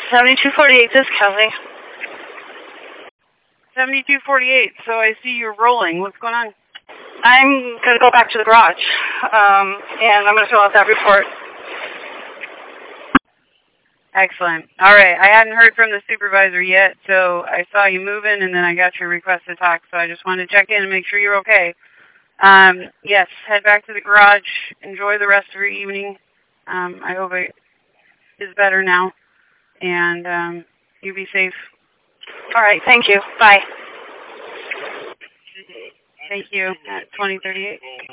7248, this is Kelly. 7248, so I see you're rolling. What's going on? I'm going to go back to the garage, and I'm going to fill out that report. Excellent. All right. I hadn't heard from the supervisor yet, so I saw you moving, and then I got your request to talk, so I just wanted to check in and make sure you're okay. Yes, head back to the garage. Enjoy the rest of your evening. I hope it is better now, and you be safe. All right. Thank you. Bye. Thank you. At 2038.